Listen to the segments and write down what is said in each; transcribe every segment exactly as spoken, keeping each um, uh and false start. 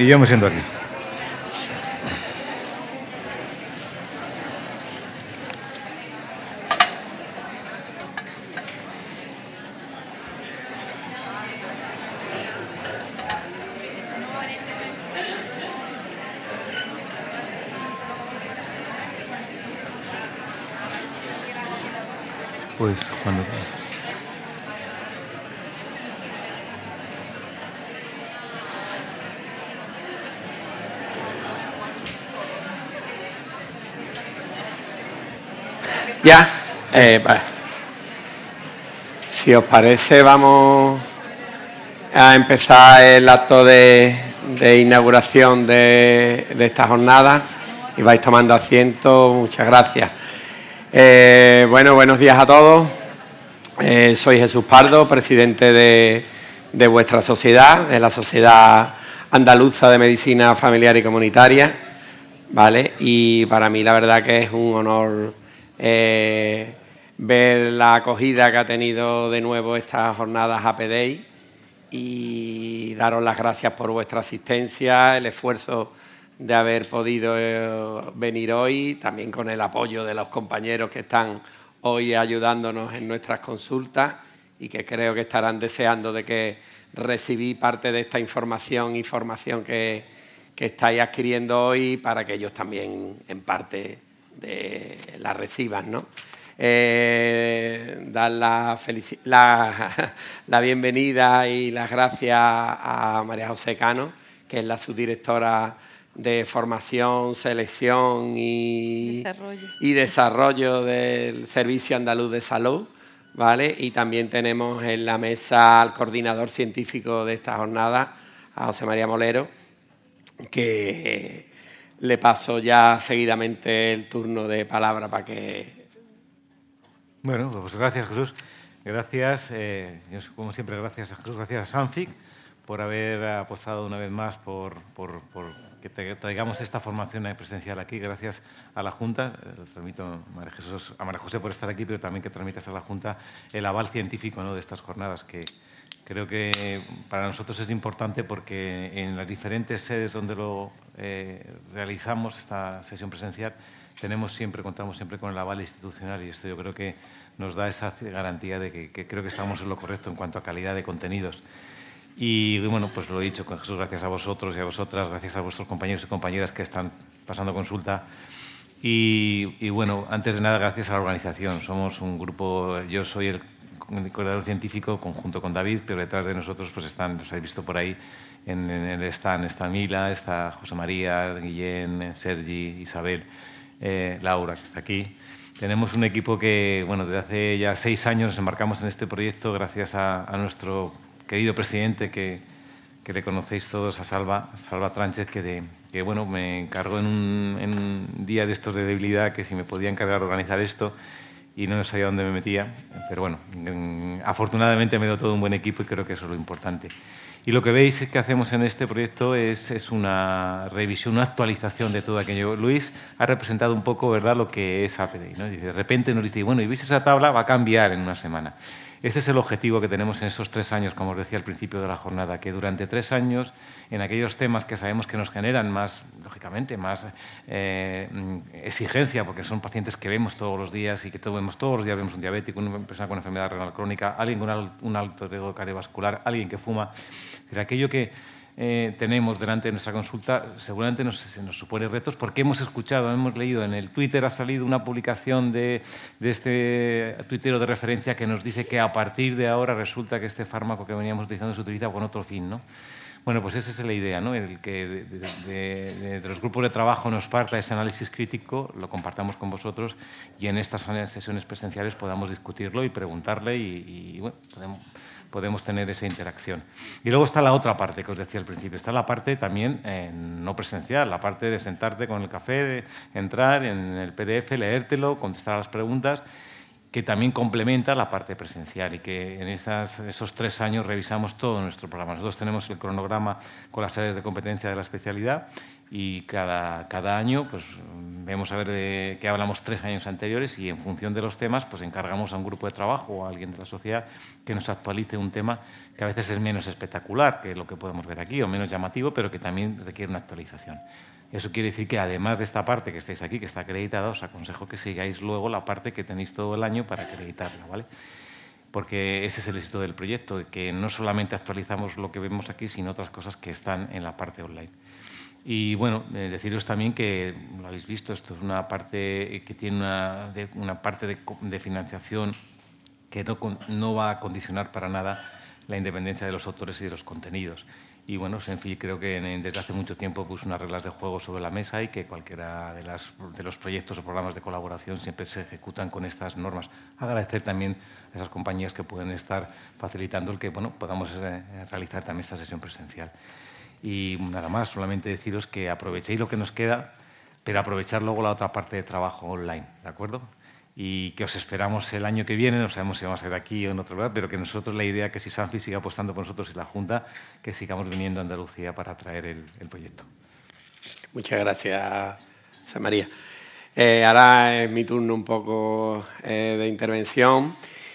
Y yo me siento aquí. Pues cuando... Ya, eh, vale. Si os parece, vamos a empezar el acto de, de inauguración de, de esta jornada y vais tomando asiento. Muchas gracias. Eh, bueno, buenos días a todos. Eh, soy Jesús Pardo, presidente de, de vuestra sociedad, de la Sociedad Andaluza de Medicina Familiar y Comunitaria, ¿vale? Y para mí la verdad que es un honor Eh, ver la acogida que ha tenido de nuevo estas jornadas Happy Day y daros las gracias por vuestra asistencia, el esfuerzo de haber podido eh, venir hoy, también con el apoyo de los compañeros que están hoy ayudándonos en nuestras consultas y que creo que estarán deseando de que recibí parte de esta información y formación que, que estáis adquiriendo hoy para que ellos también en parte de la reciban, ¿no? Eh, dar la, la, la bienvenida y las gracias a María José Cano, que es la subdirectora de Formación, Selección y Desarrollo, y desarrollo del Servicio Andaluz de Salud, ¿vale? Y también tenemos en la mesa al coordinador científico de esta jornada, a José María Molero, que le paso ya seguidamente el turno de palabra para que... Bueno, pues gracias, Jesús. Gracias, eh, como siempre, gracias a Jesús, gracias a Sanfic por haber apostado una vez más por, por, por que te traigamos esta formación presencial aquí. Gracias a la Junta, le permito a María, Jesús, a María José por estar aquí, pero también que transmitas a la Junta el aval científico, ¿no?, de estas jornadas, que creo que para nosotros es importante porque en las diferentes sedes donde lo eh, realizamos, esta sesión presencial, tenemos siempre, contamos siempre con el aval institucional y esto yo creo que nos da esa garantía de que, que creo que estamos en lo correcto en cuanto a calidad de contenidos. Y bueno, pues lo he dicho con Jesús, gracias a vosotros y a vosotras, gracias a vuestros compañeros y compañeras que están pasando consulta. Y, y bueno, antes de nada, gracias a la organización. Somos un grupo, yo soy el coordinador científico conjunto con David, pero detrás de nosotros pues están, los habéis visto por ahí, en, en el stand está Mila, está José María, Guillén, Sergi, Isabel, eh, Laura, que está aquí. Tenemos un equipo que, bueno, desde hace ya seis años nos embarcamos en este proyecto gracias a, a nuestro querido presidente, que, que le conocéis todos, a Salva, Salva Tránchez, que, de, que bueno, me encargó en un, en un día de estos de debilidad que si me podía encargar de organizar esto y no sabía dónde me metía, pero bueno, afortunadamente me dio todo un buen equipo y creo que eso es lo importante. Y lo que veis que hacemos en este proyecto es, es una revisión, una actualización de todo aquello. Luis ha representado un poco, ¿verdad?, lo que es A P D I, ¿no? Dice, de repente nos dice, bueno, y viste esa tabla, va a cambiar en una semana. Este es el objetivo que tenemos en estos tres años, como os decía al principio de la jornada, que durante tres años, en aquellos temas que sabemos que nos generan más, lógicamente, más eh, exigencia, porque son pacientes que vemos todos los días y que vemos todos los días, vemos un diabético, una persona con enfermedad renal crónica, alguien con un alto riesgo cardiovascular, alguien que fuma. Pero aquello que eh, tenemos delante de nuestra consulta seguramente nos, se nos supone retos porque hemos escuchado, hemos leído en el Twitter, ha salido una publicación de, de este tuitero de referencia que nos dice que a partir de ahora resulta que este fármaco que veníamos utilizando se utiliza con otro fin, ¿no? Bueno, pues esa es la idea, ¿no? El que de, de, de, de los grupos de trabajo nos parta ese análisis crítico, lo compartamos con vosotros y en estas sesiones presenciales podamos discutirlo y preguntarle y, y bueno, podemos, podemos tener esa interacción. Y luego está la otra parte que os decía al principio, está la parte también eh, no presencial, la parte de sentarte con el café, de entrar en el P D F, leértelo, contestar a las preguntas, que también complementa la parte presencial y que en esas, esos tres años revisamos todo nuestro programa. Nosotros tenemos el cronograma con las áreas de competencia de la especialidad y cada, cada año pues, vemos a ver de qué hablamos tres años anteriores y en función de los temas pues encargamos a un grupo de trabajo o a alguien de la sociedad que nos actualice un tema que a veces es menos espectacular que lo que podemos ver aquí o menos llamativo, pero que también requiere una actualización. Eso quiere decir que además de esta parte que estáis aquí, que está acreditada, os aconsejo que sigáis luego la parte que tenéis todo el año para acreditarla, ¿vale? Porque ese es el éxito del proyecto, que no solamente actualizamos lo que vemos aquí, sino otras cosas que están en la parte online. Y bueno, eh, deciros también que, lo habéis visto, esto es una parte que tiene una, de, una parte de, de financiación que no, no va a condicionar para nada la independencia de los autores y de los contenidos. Y bueno, Senfi creo que en, desde hace mucho tiempo puso unas reglas de juego sobre la mesa y que cualquiera de, las, de los proyectos o programas de colaboración siempre se ejecutan con estas normas. Agradecer también a esas compañías que pueden estar facilitando el que bueno, podamos eh, realizar también esta sesión presencial. Y nada más, solamente deciros que aprovechéis lo que nos queda, pero aprovechar luego la otra parte de trabajo online, ¿de acuerdo? Y que os esperamos el año que viene, no sabemos si vamos a ir aquí o en otro lugar, pero que nosotros la idea es que si Sanfi siga apostando por nosotros y la Junta, que sigamos viniendo a Andalucía para traer el, el proyecto. Muchas gracias, José María. Eh, ahora es mi turno un poco eh, de intervención.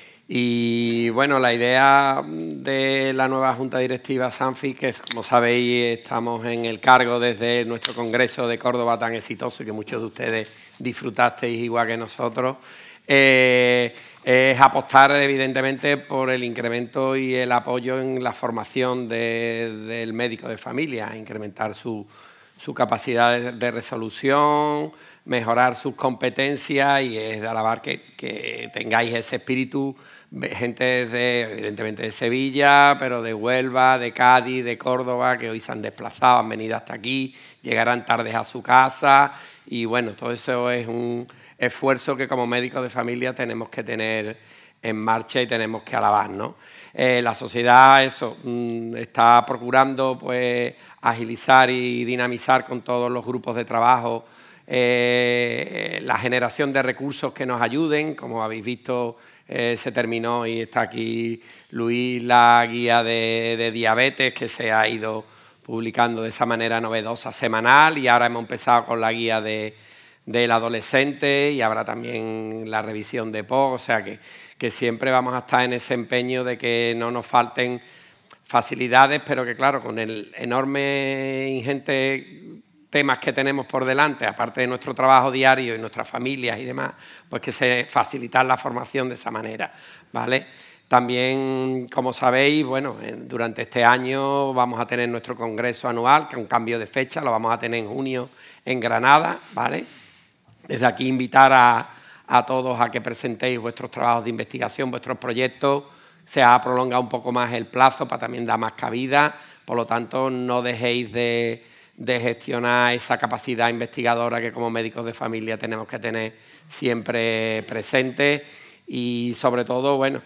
Y bueno, la idea de la nueva Junta Directiva Sanfi, que como sabéis estamos en el cargo desde nuestro Congreso de Córdoba tan exitoso y que muchos de ustedes disfrutasteis igual que nosotros, eh, es apostar evidentemente por el incremento y el apoyo en la formación de, del médico de familia, incrementar su, su capacidad de, de resolución, mejorar sus competencias y es de alabar que, que tengáis ese espíritu, gente de, evidentemente de Sevilla, pero de Huelva, de Cádiz, de Córdoba, que hoy se han desplazado, han venido hasta aquí, llegarán tardes a su casa y bueno, todo eso es un esfuerzo que como médicos de familia tenemos que tener en marcha y tenemos que alabar, ¿no? Eh, la sociedad eso mmm, está procurando pues agilizar y dinamizar con todos los grupos de trabajo eh, la generación de recursos que nos ayuden, como habéis visto. Eh, se terminó y está aquí Luis, la guía de, de diabetes que se ha ido publicando de esa manera novedosa semanal y ahora hemos empezado con la guía de, del adolescente y habrá también la revisión de P O C, o sea que, que siempre vamos a estar en ese empeño de que no nos falten facilidades, pero que claro, con el enorme ingente temas que tenemos por delante, aparte de nuestro trabajo diario y nuestras familias y demás, pues que se facilitar la formación de esa manera, ¿vale? También, como sabéis, bueno, durante este año vamos a tener nuestro congreso anual, que es un cambio de fecha, lo vamos a tener en junio en Granada, ¿vale? Desde aquí invitar a, a todos a que presentéis vuestros trabajos de investigación, vuestros proyectos. Se ha prolongado un poco más el plazo para también dar más cabida, por lo tanto, no dejéis de de gestionar esa capacidad investigadora que como médicos de familia tenemos que tener siempre presente y sobre todo, bueno,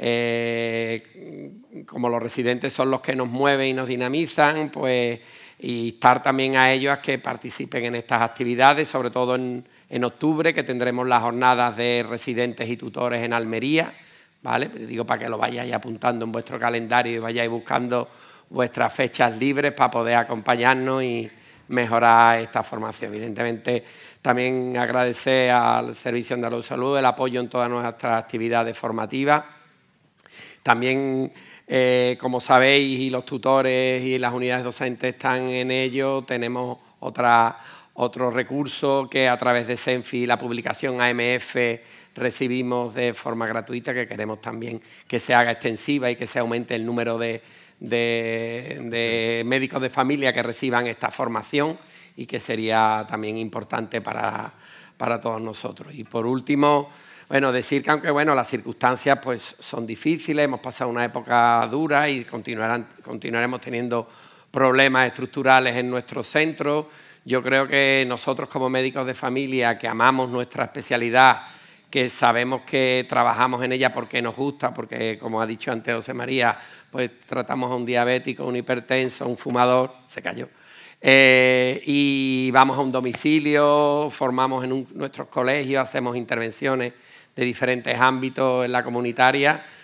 eh, como los residentes son los que nos mueven y nos dinamizan, pues instar también a ellos a que participen en estas actividades, sobre todo en, en octubre, que tendremos las jornadas de residentes y tutores en Almería, ¿vale? Digo para que lo vayáis apuntando en vuestro calendario y vayáis buscando vuestras fechas libres para poder acompañarnos y mejorar esta formación. Evidentemente, también agradecer al Servicio Andaluz de Salud el apoyo en todas nuestras actividades formativas. También, eh, como sabéis, y los tutores y las unidades docentes están en ello, tenemos otra, otro recurso que a través de Senfi, la publicación A M F, recibimos de forma gratuita, que queremos también que se haga extensiva y que se aumente el número de De, de médicos de familia que reciban esta formación y que sería también importante para, para todos nosotros. Y por último, bueno, decir que aunque bueno, las circunstancias pues, son difíciles, hemos pasado una época dura y continuarán, continuaremos teniendo problemas estructurales en nuestros centros, yo creo que nosotros como médicos de familia que amamos nuestra especialidad, que sabemos que trabajamos en ella porque nos gusta, porque como ha dicho antes José María, pues tratamos a un diabético, un hipertenso, un fumador, se cayó, eh, y vamos a un domicilio, formamos en un, nuestros colegios, hacemos intervenciones de diferentes ámbitos en la comunitaria.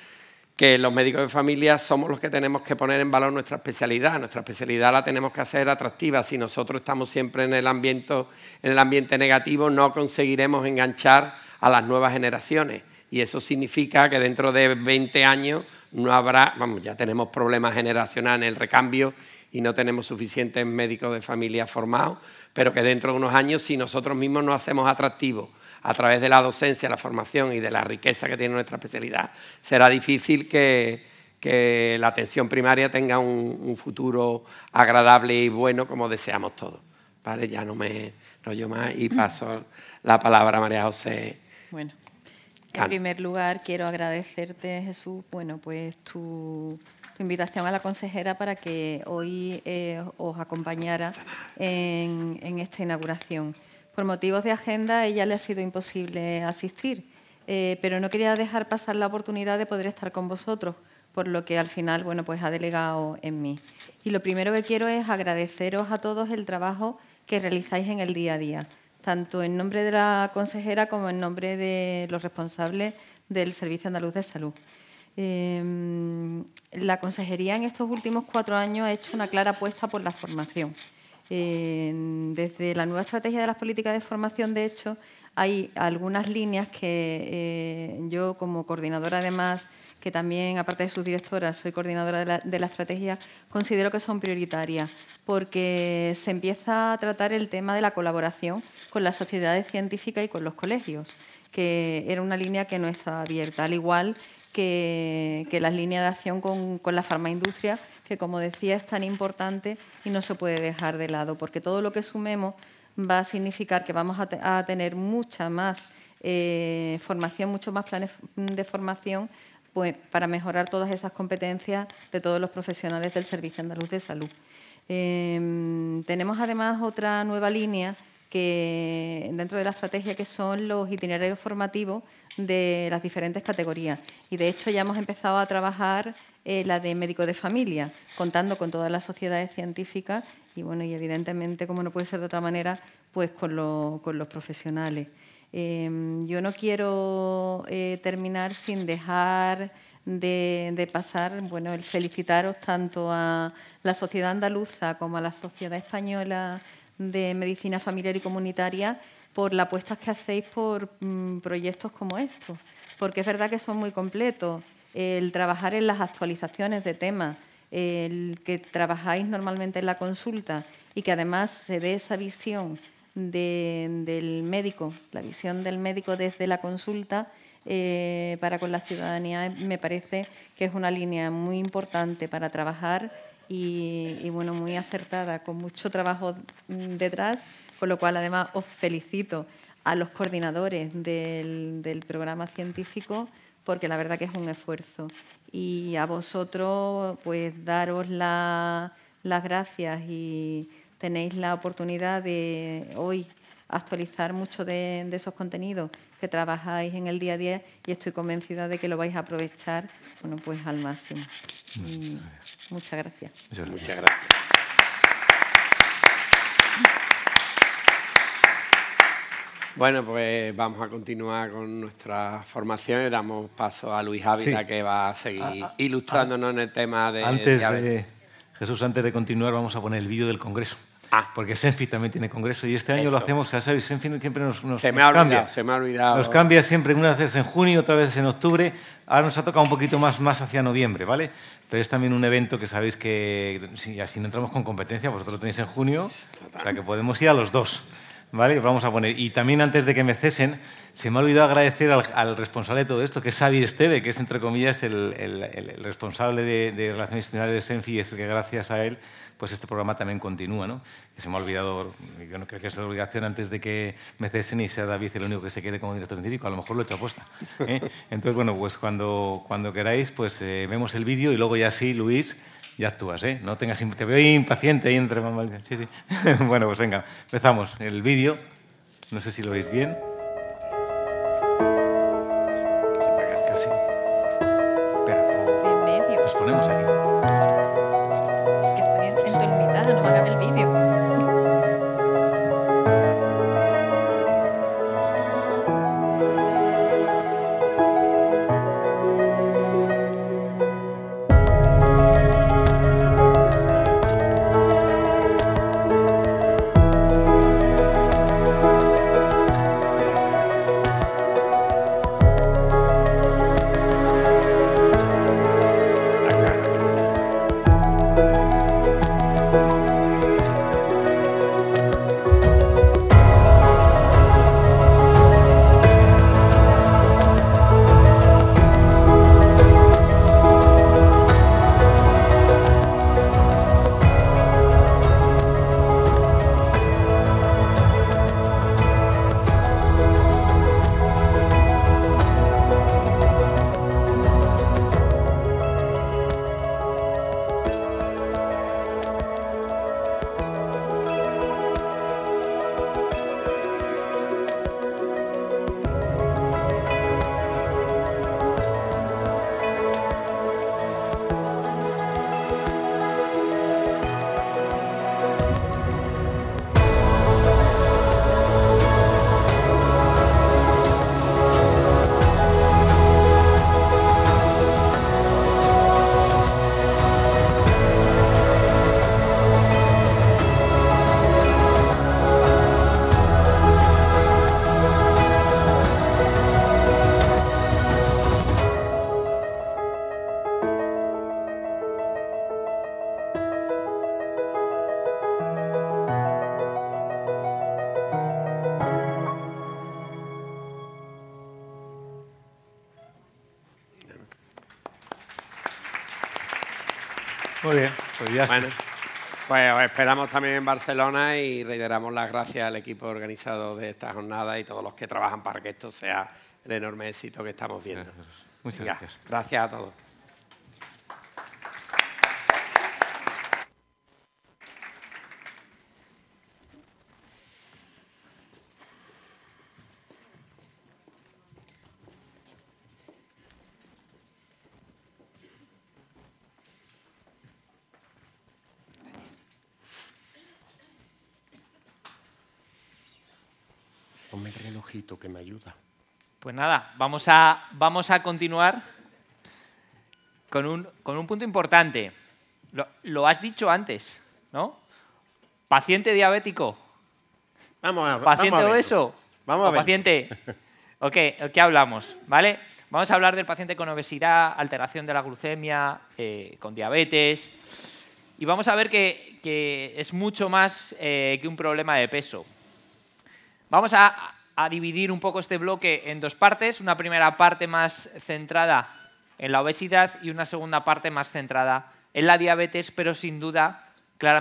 que los médicos de familia somos los que tenemos que poner en valor nuestra especialidad. Nuestra especialidad la tenemos que hacer atractiva. Si nosotros estamos siempre en el ambiente, en el ambiente negativo, no conseguiremos enganchar a las nuevas generaciones. Y eso significa que dentro de veinte años no habrá, vamos, ya tenemos problemas generacionales en el recambio y no tenemos suficientes médicos de familia formados, pero que dentro de unos años, si nosotros mismos nos hacemos atractivos a través de la docencia, la formación y de la riqueza que tiene nuestra especialidad, será difícil que, que la atención primaria tenga un, un futuro agradable y bueno como deseamos todos. ¿Vale? Ya no me rollo más y paso la palabra a María José. Bueno, en primer lugar quiero agradecerte, Jesús, bueno, pues tu, tu invitación a la consejera para que hoy eh, os acompañara en, en esta inauguración. Por motivos de agenda, a ella le ha sido imposible asistir, eh, pero no quería dejar pasar la oportunidad de poder estar con vosotros, por lo que al final, bueno, pues ha delegado en mí. Y lo primero que quiero es agradeceros a todos el trabajo que realizáis en el día a día, tanto en nombre de la consejera como en nombre de los responsables del Servicio Andaluz de Salud. Eh, la consejería en estos últimos cuatro años ha hecho una clara apuesta por la formación. Eh, desde la nueva estrategia de las políticas de formación, de hecho, hay algunas líneas que eh, yo, como coordinadora, además, que también, aparte de subdirectora, soy coordinadora de la, de la estrategia, considero que son prioritarias, porque se empieza a tratar el tema de la colaboración con las sociedades científicas y con los colegios, que era una línea que no estaba abierta, al igual que, que las líneas de acción con, con la farmaindustria, que, como decía, es tan importante y no se puede dejar de lado, porque todo lo que sumemos va a significar que vamos a, te a tener mucha más eh, formación, muchos más planes de formación, pues, para mejorar todas esas competencias de todos los profesionales del Servicio Andaluz de Salud. Eh, tenemos además otra nueva línea que dentro de la estrategia, que son los itinerarios formativos de las diferentes categorías. Y de hecho ya hemos empezado a trabajar eh, la de médico de familia, contando con todas las sociedades científicas y, bueno, y evidentemente, como no puede ser de otra manera, pues con, lo, con los profesionales. Eh, yo no quiero eh, terminar sin dejar de, de pasar, bueno, el felicitaros tanto a la sociedad andaluza como a la sociedad española de medicina familiar y comunitaria por las apuestas que hacéis por mmm, proyectos como estos, porque es verdad que son muy completos. El trabajar en las actualizaciones de temas, el que trabajáis normalmente en la consulta y que además se dé esa visión de, del médico, la visión del médico desde la consulta eh, para con la ciudadanía, me parece que es una línea muy importante para trabajar y, y bueno, muy acertada, con mucho trabajo detrás, con lo cual además os felicito a los coordinadores del, del programa científico, porque la verdad que es un esfuerzo. Y a vosotros, pues daros la, las gracias, y tenéis la oportunidad de hoy actualizar mucho de, de esos contenidos que trabajáis en el día a día, y estoy convencida de que lo vais a aprovechar, bueno, pues al máximo. Y muchas gracias. Muchas gracias. Bueno, pues vamos a continuar con nuestra formación y damos paso a Luis Ávila, sí, que va a seguir ah, ah, ilustrándonos ah, en el tema de... Antes de, de, Jesús, antes de continuar, vamos a poner el vídeo del Congreso. Ah. Porque Senfi también tiene Congreso y este año Eso. lo hacemos, ya sabéis, Senfi siempre nos, nos, se me nos ha olvidado, cambia. Se me ha olvidado. Nos cambia siempre, una vez en junio, otra vez en octubre. Ahora nos ha tocado un poquito más, más hacia noviembre, ¿vale? Pero es también un evento que sabéis que, si así no entramos con competencia, vosotros lo tenéis en junio, o sea que podemos ir a los dos, ¿vale? Vamos a poner. Y también, antes de que me cesen, se me ha olvidado agradecer al, al responsable de todo esto, que es Xavi Esteve, que es, entre comillas, el, el, el, el responsable de, de Relaciones Institucionales de Senfi, y es el que, gracias a él, pues este programa también continúa, ¿no? Que se me ha olvidado, yo no creo que es la obligación antes de que me cesen y sea David el único que se quede como director científico, a lo mejor lo he hecho aposta, ¿eh? Entonces, bueno, pues cuando, cuando queráis, pues eh, vemos el vídeo y luego ya sí, Luis, ya actúas, ¿eh? No tengas, te veo impaciente ahí entre mamá. Sí, sí. Bueno, pues venga, empezamos el vídeo. No sé si lo veis bien. Casi. Espera, en medio. Nos ponemos aquí. Es que estoy endormida, no me acabe el vídeo. Muy bien, pues ya Bueno, está. pues os esperamos también en Barcelona y reiteramos las gracias al equipo organizador de esta jornada y todos los que trabajan para que esto sea el enorme éxito que estamos viendo. Muchas Venga, gracias. Gracias a todos. Ponme el relojito que me ayuda. Pues nada, vamos a, vamos a continuar con un, con un punto importante. Lo, lo has dicho antes, ¿no? Paciente diabético. Vamos a, Paciente vamos a obeso. Vamos a o ver. paciente. Ok, ¿qué hablamos? ¿Vale? Vamos a hablar del paciente con obesidad, alteración de la glucemia, eh, con diabetes. Y vamos a ver que, que es mucho más eh, que un problema de peso. Vamos a, a dividir un poco este bloque en dos partes. Una primera parte más centrada en la obesidad y una segunda parte más centrada en la diabetes, pero sin duda